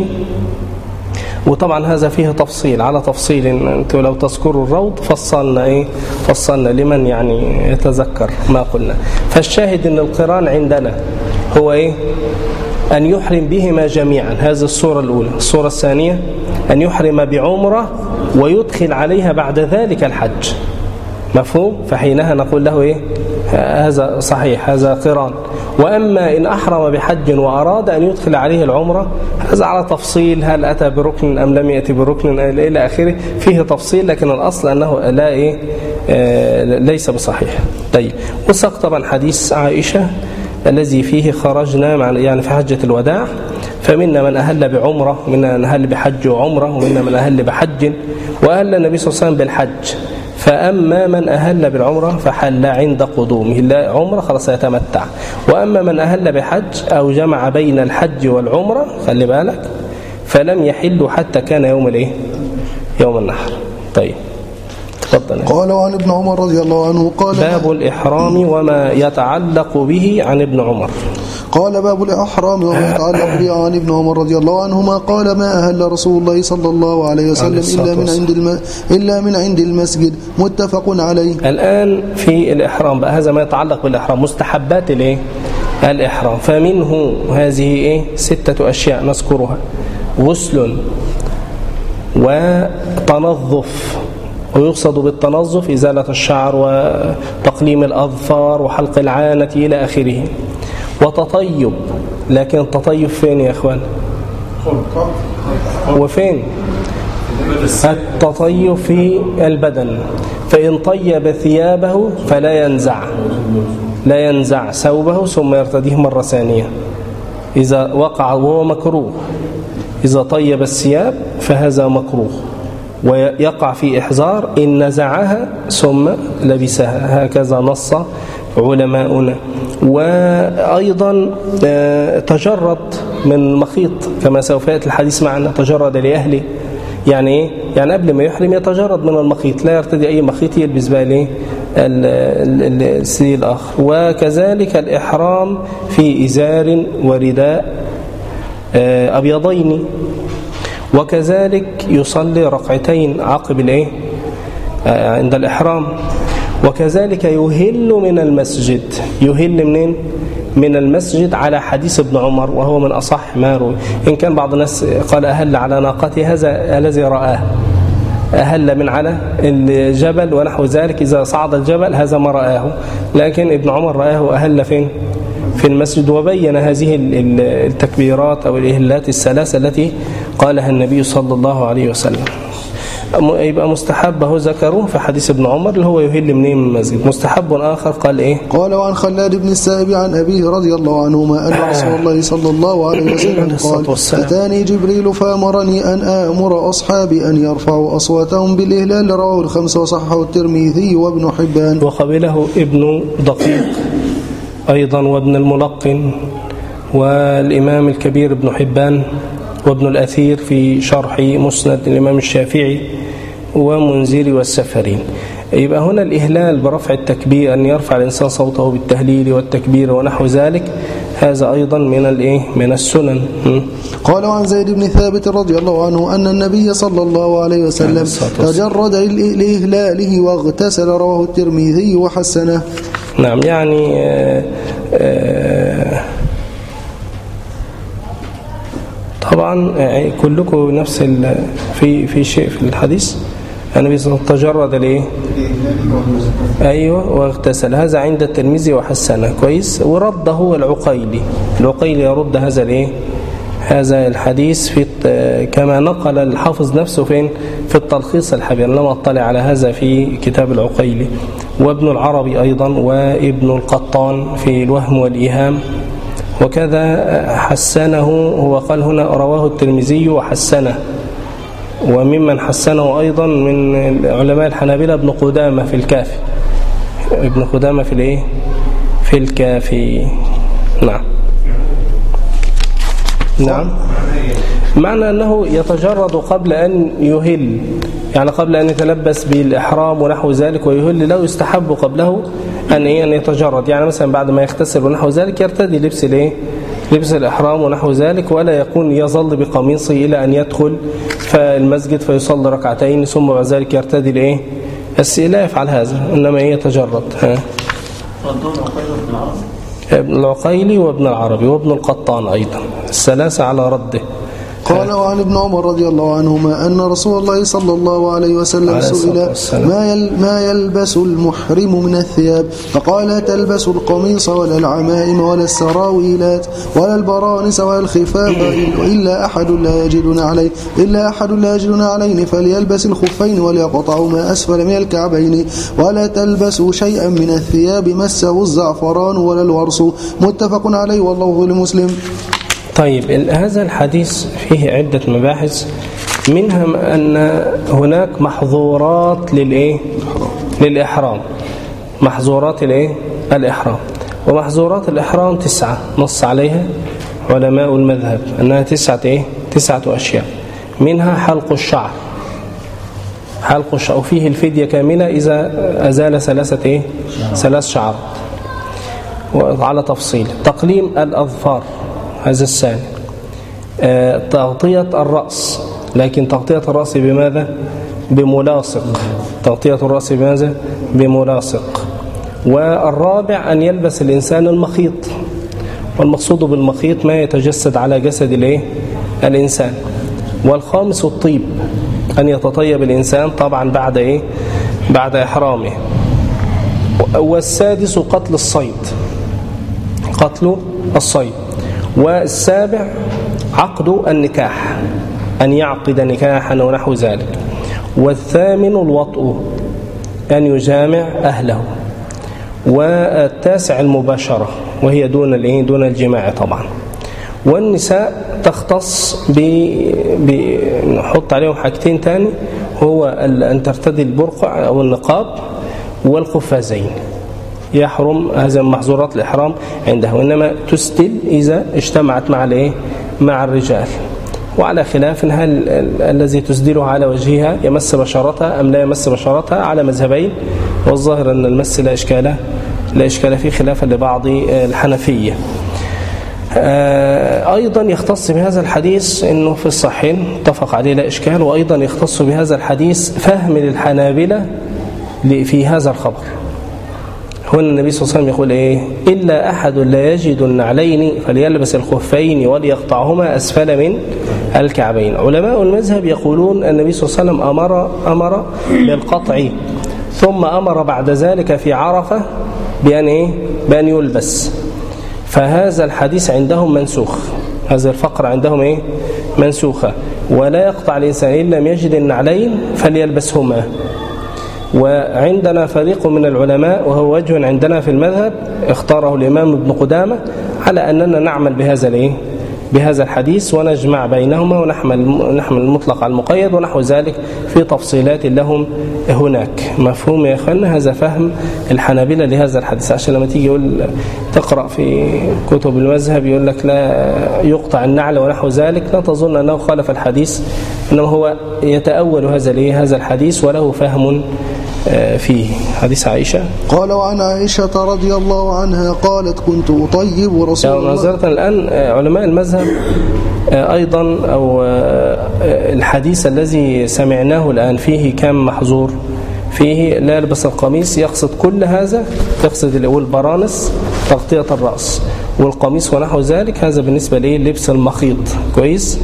وطبعا هذا فيه تفصيل على تفصيل، انتوا لو تذكروا الروض فصلنا ايه فصلنا لمن يعني يتذكر ما قلنا. فالشاهد ان القران عندنا هو ايه؟ أن يحرم بهما جميعا. هذه الصورة الأولى. الصورة الثانية أن يحرم بعمرة ويدخل عليها بعد ذلك الحج. مفهوم؟ فحينها نقول له إيه؟ هذا صحيح، هذا قران. وأما إن أحرم بحج وأراد أن يدخل عليه العمرة، هذا على تفصيل، هل أتى بركن أم لم يأتي بركن إلى آخره، فيه تفصيل، لكن الأصل أنه لا إيه؟ آه ليس بصحيح. طيب، وساق طبعا حديث عائشة الذي فيه خرجنا مع يعني في حجة الوداع، فمنا من أهل بعمرة، ومنا من أهل بحج وعمرة، ومنا من أهل بحج، وأهل النبي صلى الله عليه وسلم بالحج. فأما من أهل بالعمرة فحل عند قدومه، لا عمرة خلاص يتمتع. وأما من أهل بحج أو جمع بين الحج والعمرة، خلي بالك، فلم يحل حتى كان يوم الايه؟ يوم النحر. طيب تفضل. قال وعن ابن عمر رضي الله عنه قال باب الإحرام وما يتعلق به عن ابن عمر. قال باب الإحرام وما يتعلق به عن ابن عمر رضي الله عنهما قال ما أهل رسول الله صلى الله عليه وسلم إلا من عند الم... إلا من عند المسجد. متفق عليه. الآن في الإحرام بقى، هذا ما يتعلق بالإحرام، مستحبات الايه؟ الإحرام. فمنه هذه ايه؟ ستة أشياء نذكرها: غسل، وتنظف، ويقصد بالتنظف إزالة الشعر وتقليم الأظفار وحلق العانة إلى آخره، وتطيب. لكن التطيب فين يا أخوان؟ وفين؟ التطيب في البدن. فإن طيب ثيابه فلا ينزع لا ينزع ثوبه ثم يرتديه مرة ثانية إذا وقع وهو مكروه. إذا طيب الثياب فهذا مكروه، ويقع في إحذار إن نزعها ثم لبسها، هكذا نص علماؤنا. وأيضا تجرد من مخيط كما سوف يأتي الحديث معنا، تجرد لأهله، يعني إيه؟ يعني قبل ما يحرم يتجرد من المخيط، لا يرتدي أي مخيط يلبس بقى ليه السي الآخر. وكذلك الإحرام في إزار ورداء أبيضين، وكذلك يصلي ركعتين عقب الإيه عند الإحرام. وكذلك يهل من المسجد، يهل منين؟ من المسجد على حديث ابن عمر، وهو من أصح ما روي. إن كان بعض الناس قال أهل على ناقته، هذا الذي رآه، أهل من على الجبل ونحو ذلك، إذا صعد الجبل هذا ما رآه، لكن ابن عمر رآه أهل فين؟ في المسجد، وبين هذه التكبيرات أو الإهلات الثلاثة التي قالها النبي صلى الله عليه وسلم. يبقى مستحبه ذكروه في حديث ابن عمر اللي هو يهل منين من المسجد. مستحب آخر قال إيه؟ قال وعن خلاد بن السائب عن أبيه رضي الله عنهما أن رسول الله صلى الله عليه وسلم قال أتاني جبريل فأمرني أن آمر أصحابي أن يرفعوا أصواتهم بالإهلال، رواه الخمسة وصححه الترمذي وابن حبان. وقبله ابن دقيق أيضا وابن الملقن والإمام الكبير ابن حبان وابن الأثير في شرح مسند الإمام الشافعي ومنذري والسفرين. يبقى هنا الإهلال برفع التكبير، أن يرفع الإنسان صوته بالتهليل والتكبير ونحو ذلك، هذا أيضا من الإيه من السنن. قال عن زيد بن ثابت رضي الله عنه أن النبي صلى الله عليه وسلم تجرد لإهلاله واغتسل، رواه الترمذي وحسنه. نعم، يعني آآ آآ طبعا كلكم نفس في في شيء في الحديث. النبي صلى الله عليه وسلم تجرد ليه؟ ايوه واغتسل، هذا عند الترمذي وحسنه كويس. ورده العقيلي، العقيلي يرد هذا الايه هذا الحديث في كما نقل الحافظ نفسه فين في التلخيص الحبير، لما اطلع على هذا في كتاب العقيلي. وابن العربي ايضا وابن القطان في الوهم والايهام، وكذا حسنه، هو قال هنا رواه الترمذي وحسنه. وممن حسنه أيضا من علماء الحنابلة ابن قدامة في الكافي، ابن قدامة في الايه في الكافي. نعم نعم معنى أنه يتجرد قبل أن يهل، يعني قبل أن يتلبس بالإحرام ونحو ذلك ويهل، له يستحب قبله أن أن يتجرد، يعني مثلا بعد ما يغتسل ونحو ذلك يرتدي لبس الايه لبس الإحرام ونحو ذلك، ولا يكون يظل بقميصه إلى أن يدخل فالمسجد فيصلي ركعتين ثم بعد ذلك يرتدي الايه لا يفعل هذا، إنما يتجرد. ها ابن العقيلي وابن العربي وابن القطان أيضا، الثلاثة على رده. قال وعن ابن عمر رضي الله عنهما أن رسول الله صلى الله عليه وسلم سئل ما ما يلبس المحرم من الثياب، فقال لا تلبس القميص ولا العمائم ولا السراويلات ولا البرانس ولا الخفاف إلا أحد لا يجدون عليه إلا أحد لا يجدون عليه فليلبس الخفين وليقطعوا ما أسفل من الكعبين، ولا تلبسوا شيئا من الثياب مسه الزعفران ولا الورس، متفق عليه والله لمسلم. طيب، هذا الحديث فيه عدة مباحث، منها أن هناك محظورات للإيه؟ للإحرام، محظورات الإيه؟ الإحرام. ومحظورات الإحرام تسعة نص عليها علماء المذهب أنها تسعة إيه؟ تسعة أشياء، منها حلق الشعر، حلق الشعر، وفيه الفدية كاملة إذا أزال ثلاثة إيه؟ ثلاث شعر وعلى تفصيل. تقليم الأظفار هذا الثاني. آه، تغطية الرأس، لكن تغطية الرأس بماذا؟ بملاصق، تغطية الرأس بماذا؟ بملاصق. والرابع أن يلبس الإنسان المخيط، والمقصود بالمخيط ما يتجسد على جسد الايه الإنسان. والخامس الطيب، أن يتطيب الإنسان طبعا بعد إيه؟ بعد إحرامه. والسادس قتل الصيد، قتل الصيد. والسابع عقد النكاح، أن يعقد نكاحا ونحو ذلك. والثامن الوطء، أن يجامع أهله. والتاسع المباشرة، وهي دون الايه دون الجماع طبعا. والنساء تختص بنحط عليهم حاجتين تاني، هو أن ترتدي البرقع أو النقاب والقفازين، يحرم هذا من محظورات الإحرام عندها، وإنما تسدل إذا اجتمعت مع الايه مع الرجال. وعلى خلاف هل الذي تسدلها على وجهها يمس بشرتها أم لا يمس بشرتها على مذهبين، والظاهر أن المس لا إشكال لا إشكال فيه، خلافا لبعض الحنفية. أيضا يختص بهذا الحديث أنه في الصحيحين اتفق عليه لا إشكال، وأيضا يختص بهذا الحديث فهم للحنابلة في هذا الخبر. هنا النبي صلى الله عليه وسلم يقول إيه؟ إلا أحد لا يجد النعلين فليلبس الخفين وليقطعهما أسفل من الكعبين. علماء المذهب يقولون النبي صلى الله عليه وسلم أمر, أمر بالقطع، ثم أمر بعد ذلك في عرفة بأن, إيه؟ بأن يلبس. فهذا الحديث عندهم منسوخ، هذا الفقرة عندهم إيه؟ منسوخة. ولا يقطع الإنسان إن لم يجد النعلين فليلبسهما. وعندنا فريق من العلماء، وهو وجه عندنا في المذهب اختاره الإمام ابن قدامة، على أننا نعمل بهذا الايه بهذا الحديث ونجمع بينهما ونحمل نحمل المطلق على المقيد ونحو ذلك في تفصيلات لهم هناك. مفهوم يا اخوانا؟ هذا فهم الحنابلة لهذا الحديث، عشان لما تيجي يقول تقرأ في كتب المذهب يقول لك لا يقطع النعل ونحو ذلك، لا تظن أنه خالف الحديث، إنما هو يتأول هذا الايه هذا الحديث وله فهم فيه. حديث عائشة قال: وعن عائشة رضي الله عنها قالت: كنت أطيب رسول الله. نظرة الآن علماء المذهب أيضا، أو الحديث الذي سمعناه الآن فيه كم محظور؟ فيه لا يلبس القميص، يقصد كل هذا، يقصد البرانس تغطية الرأس والقميص ونحو ذلك، هذا بالنسبة ليه لبس المخيط كويس.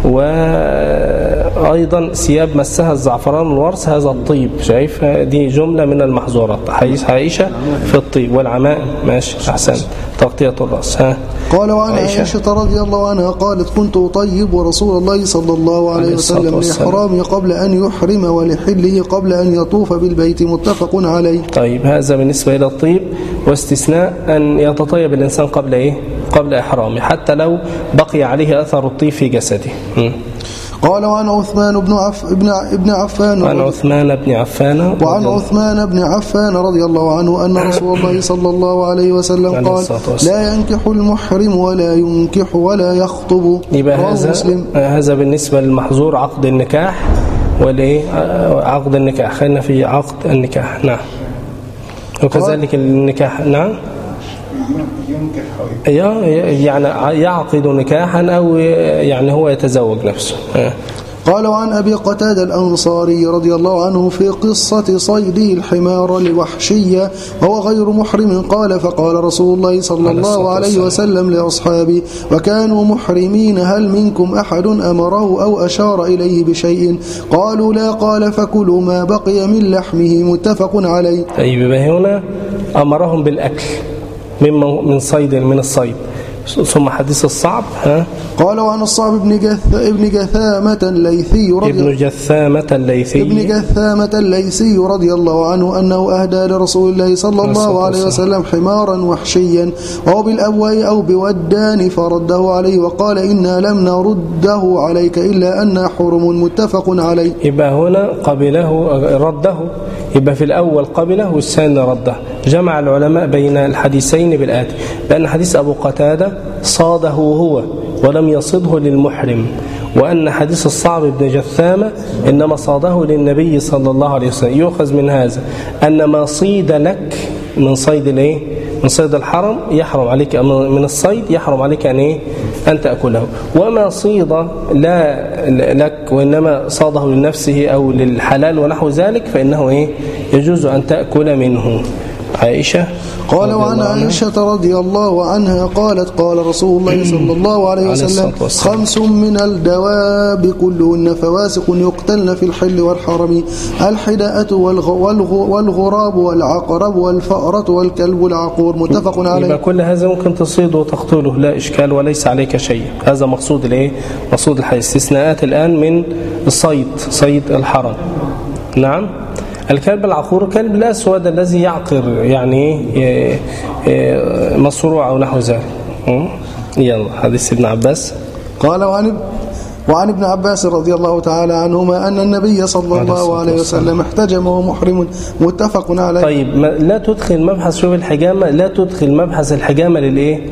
وأيضا ثياب مسها الزعفران والورس، هذا الطيب، شايف؟ دي جملة من المحظورات. حديث عائشة في الطيب والعمائم، ماشي أحسن، تغطية الرأس. ها قال: وعن عائشة رضي الله عنها قالت: كنت أطيب رسول الله صلى الله عليه وسلم لإحرامه قبل أن يحرم ولحله قبل أن يطوف بالبيت، متفق عليه. طيب، هذا بالنسبة إلى الطيب، واستثناء أن يتطيب الإنسان قبل إيه؟ قبل إحرامه، حتى لو بقي عليه أثر الطيب في جسده. م. قال: وعن عثمان بن عف ابن ابن عفان وعن عثمان بن عفان وعن عثمان بن عفان رضي الله عنه أن رسول الله صلى الله عليه وسلم قال: لا ينكح المحرم ولا ينكح ولا يخطب. يبقى هذا هذا بالنسبة للمحظور عقد النكاح، وليه عقد النكاح؟ خلينا في عقد النكاح. نعم. وكذلك النكاح. نعم. يعني يعقد نكاحا أو يعني هو يتزوج نفسه. قال: وعن أبي قتادة الأنصاري رضي الله عنه في قصة صيده الحمار لوحشية وهو غير محرم قال: فقال رسول الله صلى الله عليه وسلم لأصحابه وكانوا محرمين: هل منكم أحد أمره أو أشار إليه بشيء؟ قالوا: لا. قال: فكلوا ما بقي من لحمه، متفق عليه. طيب، هنا أمرهم بالأكل من من صيد من الصيد. ثم حديث الصعب. ها قال: وعن الصعب ابن جث ابن جثامة الليثي رضي ابن جثامة الليثي ابن جثامة الليثي رضي الله عنه أنه أهدى لرسول الله صلى الله عليه وسلم حمارا وحشيا أو بالأبواء أو بودان، فرده عليه وقال: إنا لم نرده عليك إلا أن حرم، متفق عليه. يبقى هنا قبله رده، يبقى في الأول قبله والثاني رده. جمع العلماء بين الحديثين بالآتي: بأن حديث أبو قتادة صاده هو ولم يصده للمحرم، وأن حديث الصعب بن جثامة إنما صاده للنبي صلى الله عليه وسلم. يؤخذ من هذا أن ما صيد لك من صيد الايه من صيد الحرم يحرم عليك، من الصيد يحرم عليك أن ايه أن تأكله، وما صيد لا لك وإنما صاده لنفسه أو للحلال ونحو ذلك فإنه ايه يجوز أن تأكل منه. عائشة قال: وعن عائشة رضي الله عنها قالت: قال رسول الله صلى الله عليه وسلم: خمس من الدواب كلهن فواسق يقتلن في الحل والحرم: الحداءة والغراب والعقرب والفأرة والكلب العقور، متفق عليه. يبقى كل هذا ممكن تصيده وتقتله، لا إشكال وليس عليك شيء. هذا مقصود الايه مقصود الحديث. استثناءات الآن من الصيد، صيد الحرم. نعم. الكلب العقور الكلب الأسود الذي يعقر يعني مصروع أو نحو ذلك. يلا حديث ابن عباس. قال وعن وعن ابن عباس رضي الله تعالى عنهما أن النبي صلى الله عليه وسلم احتجم وهو محرم متفق عليه. طيب لا تدخل مبحث شوف الحجامة لا تدخل مبحث الحجامة للإيه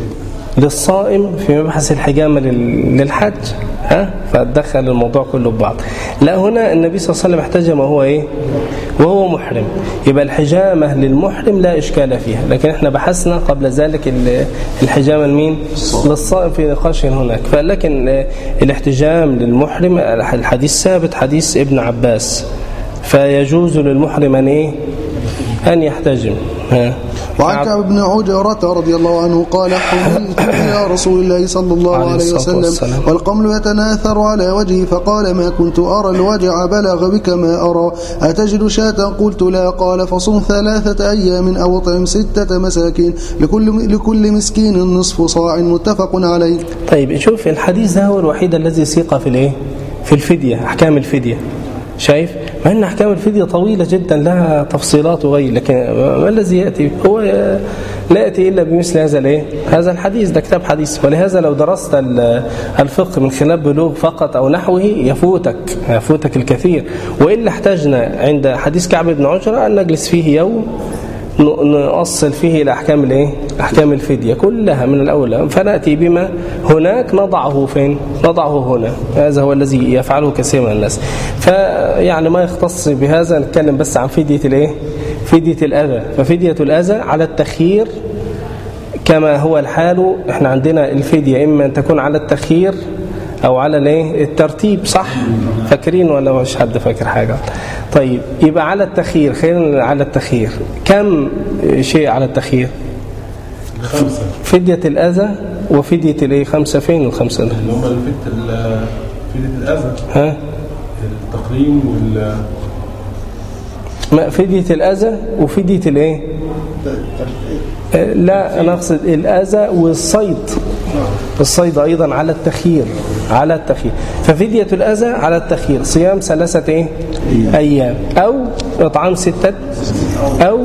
للصائم في مبحث الحجامة للحج ها فتدخل الموضوع كله ببعض. لا هنا النبي صلى الله عليه وسلم احتجم وهو ايه وهو محرم يبقى الحجامة للمحرم لا إشكال فيها لكن احنا بحثنا قبل ذلك الحجامة لمين للصائم في نقاش هناك فلكن الاحتجام للمحرم الحديث ثابت حديث ابن عباس فيجوز للمحرم أن ايه أن يحتجم. ها وعن كعب بن عجرة رضي الله عنه قال حملت إلى رسول الله صلى الله عليه وسلم والقمل يتناثر على وجهي فقال ما كنت أرى الوجع بلغ بك ما أرى أتجد شاة قلت لا قال فصم ثلاثة أيام أو طعم ستة مساكين لكل, لكل مسكين نصف صاع متفق عليه. طيب شوف الحديث ده هو الوحيد الذي سيق في الايه في الفدية أحكام الفدية شايف مع أن أحكام الفدية طويلة جدا لها تفصيلات وغير لكن ما الذي يأتي هو لا يأتي إلا بمثل هذا الايه هذا الحديث ده كتاب حديث ولهذا لو درست الفقه من خلال بلوغ فقط أو نحوه يفوتك يفوتك الكثير وإلا احتاجنا عند حديث كعب بن عجرة أن نجلس فيه يوم نؤصل فيه إلى أحكام الايه أحكام الفدية كلها من الأول فنأتي بما هناك نضعه فين نضعه هنا هذا هو الذي يفعله كثير من الناس فيعني ما يختص بهذا نتكلم بس عن فدية الايه فدية الأذى ففدية الأذى على التخيير كما هو الحال احنا عندنا الفدية إما أن تكون على التخيير أو على الايه الترتيب صح فاكرين ولا مش حد فاكر حاجة طيب يبقى على التخيير خلينا على التخيير كم شيء على التخيير خمسة فدية الأذى وفدية الايه خمسة فين الخمسة ده اللي هم فدية فدية الأذى ها التقريم وال ما فدية الأذى وفدية الايه لا أنا أقصد الأذى والصيد الصيد أيضا على التخيير على التخيير ففدية الأذى على التخيير صيام ثلاثة إيه؟ أيام أو إطعام ستة أو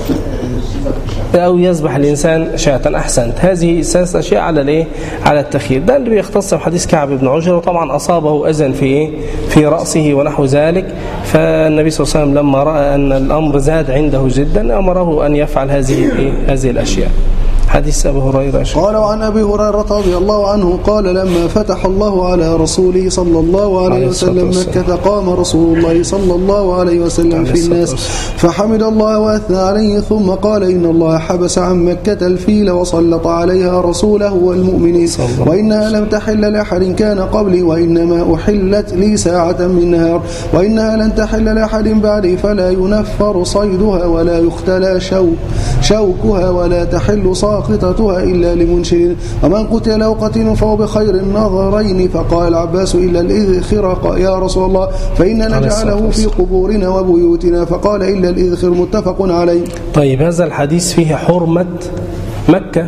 أو يذبح الإنسان شاة أحسنت هذه ثلاث أشياء على الإيه على التخيير ده اللي بيختص بحديث كعب بن عجرة وطبعا أصابه أذى في إيه في رأسه ونحو ذلك فالنبي صلى الله عليه وسلم لما رأى أن الأمر زاد عنده جدا أمره أن يفعل هذه الإيه هذه الأشياء. حديث أبي هريرة قال وعن أبي هريرة رضي الله عنه قال لما فتح الله على رسوله صلى الله عليه وسلم مكة قام رسول الله صلى الله عليه وسلم في الناس فحمد الله وأثنى عليه ثم قال إن الله حبس عن مكة الفيل وسلط عليها رسوله والمؤمنين وإنها لم تحل لأحد كان قبلي وإنما أحلت لي ساعة من نهار وإنها لن تحل لأحد بعدي فلا ينفر صيدها ولا يختلى شوك شوكها ولا تحل ساقطتها إلا لمنشر ومن قتل لو قتل فهو بخير النظرين فقال العباس إلا الإذخر يا رسول الله فإننا نجعله في قبورنا وبيوتنا فقال إلا الإذخر متفق عليه. طيب هذا الحديث فيه حرمة مكة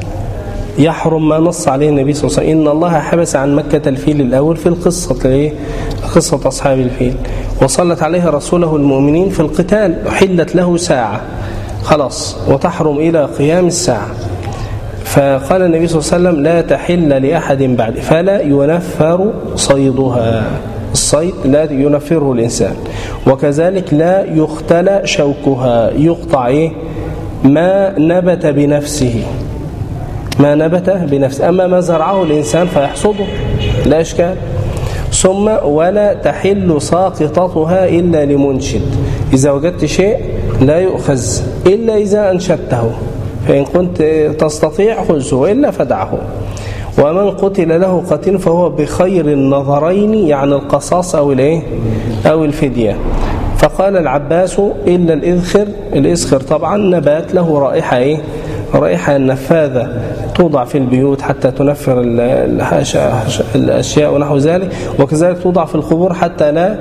يحرم ما نص عليه النبي صلى الله عليه وسلم إن الله حبس عن مكة الفيل الأول في القصة قصة أصحاب الفيل وصلت عليها رسوله المؤمنين في القتال حلت له ساعة خلاص وتحرم إلى قيام الساعة فقال النبي صلى الله عليه وسلم لا تحل لأحد بعد فلا ينفر صيدها الصيد لا ينفره الإنسان وكذلك لا يختلى شوكها يقطع إيه؟ ما نبت بنفسه ما نبت بنفسه أما ما زرعه الإنسان فيحصده لا إشكال ثم ولا تحل ساقطتها إلا لمنشد إذا وجدت شيء لا يؤخذ إلا إذا أنشدته فإن كنت تستطيع خذه وإلا فدعه ومن قتل له قتل فهو بخير النظرين يعني القصاص أو الإيه أو الفدية فقال العباس إلا الإذخر الإذخر طبعا نبات له رائحة إيه رائحة النفاذة توضع في البيوت حتى تنفر الأشياء ونحو ذلك وكذلك توضع في القبور حتى لا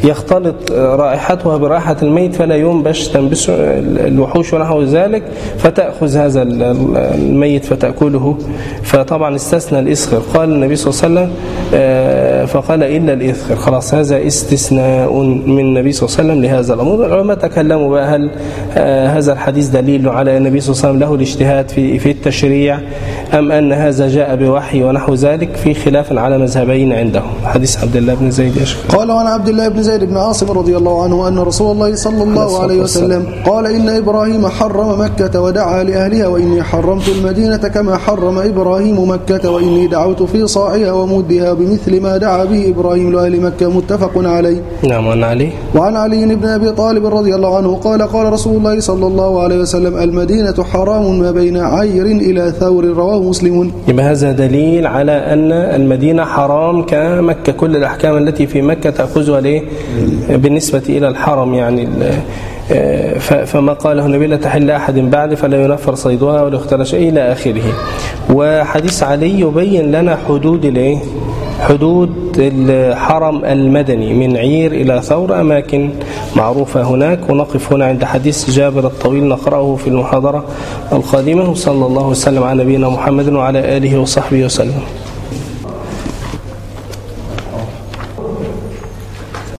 يختلط رائحتها برائحة الميت فلا ينبش تنبش الوحوش ونحو ذلك، فتأخذ هذا الميت فتأكله. فطبعا استثنى الإسخر، قال النبي صلى الله عليه وسلم فقال إلا الإذخر، خلاص هذا استثناء من النبي صلى الله عليه وسلم لهذا الأمر. العلماء تكلموا بقى هل هذا الحديث دليل على النبي صلى الله عليه وسلم له الاجتهاد في في التشريع أم أن هذا جاء بوحي ونحو ذلك، في خلاف على مذهبين عندهم. حديث عبد الله بن زيد يشكر. قال وعن عبد الله بن زيد بن عاصم رضي الله عنه أن رسول الله صلى الله عليه وسلم قال إن إبراهيم حرم مكة ودعا لأهلها وإني حرمت المدينة كما حرم إبراهيم مكة وإني دعوت في صاعها ومدها بمثل ما دعا به إبراهيم لأهل مكة، متفق عليه. نعم. وعن علي وعن علي بن أبي طالب رضي الله عنه قال قال رسول الله صلى الله عليه وسلم المدينة حرام ما بين عير إلى ثور، رواه مسلم. يبقى هذا دليل على أن المدينة حرام كمكة، كل الأحكام التي في مكة تأخذها ليه بالنسبة إلى الحرم، يعني فما قاله النبي لا تحل أحد بعد فلا ينفر صيدها ولا يختلش إلى آخره. وحديث علي يبين لنا حدود الايه حدود الحرم المدني من عير إلى ثور، أماكن معروفة هناك. ونقف هنا عند حديث جابر الطويل نقرأه في المحاضرة القادمة. وصلى الله وسلم على نبينا محمد وعلى آله وصحبه وسلم.